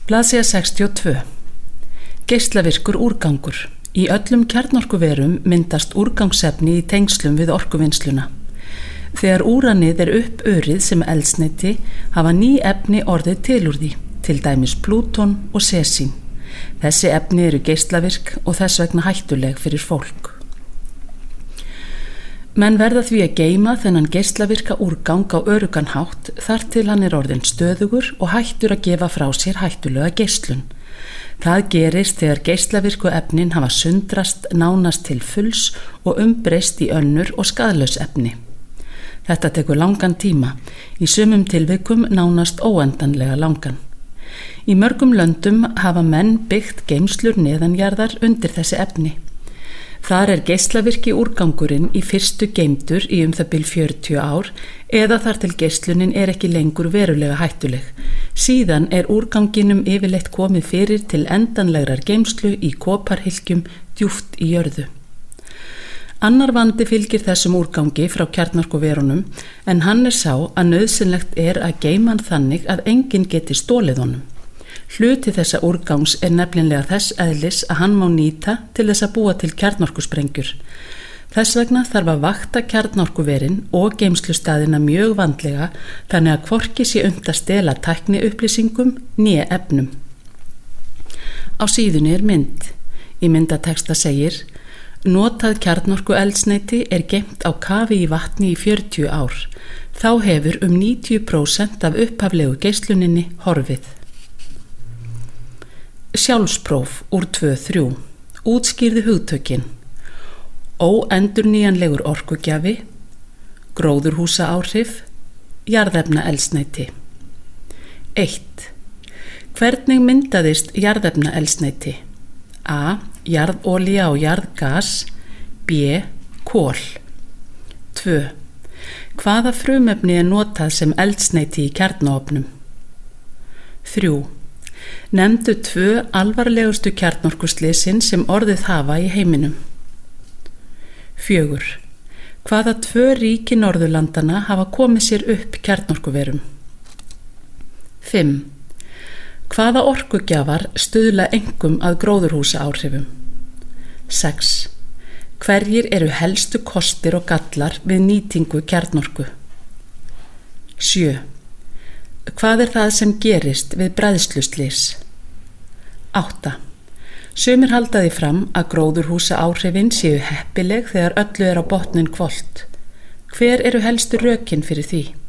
Blaðsíða 62. Geislavirkur úrgangur. Í öllum kjarnorkuverum myndast úrgangsefni í tengslum við orkuvinnsluna. Þegar úranið uppurið sem eldsneyti hafa ný efni orðið til úr því, til dæmis plúton og sesín. Þessi efni eru geislavirk og þess vegna hættuleg fyrir fólk. Menn verða því að geyma þennan geislavirka úrgang á öruggan hátt þar til hann orðinn stöðugur og hættur að gefa frá sér hættulega geislun. Það gerist þegar geislavirku efnin hafa sundrast nánast til fulls og umbreyst í önnur og skaðlaus efni. Þetta tekur langan tíma, í sumum tilvikum nánast óendanlega langan. Í mörgum löndum hafa menn byggt geymslur neðanjarðar undir þessi efni. Þar geislavirki úrgangurinn í fyrstu geymdur í það bil 40 ár eða þar til geislunin ekki lengur verulega hættuleg. Síðan úrganginum yfirleitt komið fyrir til endanlegrar geymslu í koparhylkjum djúpt í jörðu. Annar vandi fylgir þessum úrgangi frá kjarnorkuverunum en hann sá að nauðsynlegt að geyma hann þannig að enginn geti stolið honum. Hluti þessa úrgangs nefnilega þess eðlis að hann má nýta til þess að búa til kjarnorkusprengjur. Þess vegna þarf að vakta kjarnorkuverin og geymslustaðina mjög vandlega þannig að hvorki sé unnt að stela tækni upplýsingum né efnum. Á síðunni mynd. Í myndatexta segir: Notað kjarnorkueldsneyti geymt á kafi í vatni í 40 ár. Þá hefur 90% af upphaflegu geisluninni horfið. Sjálfspróf úr 2-3. Útskýrðu hugtökin. Óendurnýjanlegur orkugjafi, gróðurhúsaáhrif, jarðefnaeldsneyti. 1. Hvernig myndaðist jarðefnaeldsneyti? A. Jarðolía og jarðgas. B. Kol. 2. Hvaða frumefni notað sem eldsneyti í kjarnaofnum? 3. Nefndu 2 alvarlegustu kjarnorkuslysin sem orðið hafa í heiminum. 4. Hvaða 2 ríki Norðurlandana hafa komið sér upp kjarnorkuverum? 5. Hvaða orkugjafar stuðla einkum að gróðurhúsaáhrifum? 6. Hverjir helstu kostir og gallar við nýtingu kjarnorku? 7. Hvað það sem gerist við bræðsluslys? 8. Sumir halda því fram að gróðurhúsaáhrifin séu heppileg þegar öllu á botninn hvolft. Hver helstu rökin fyrir því?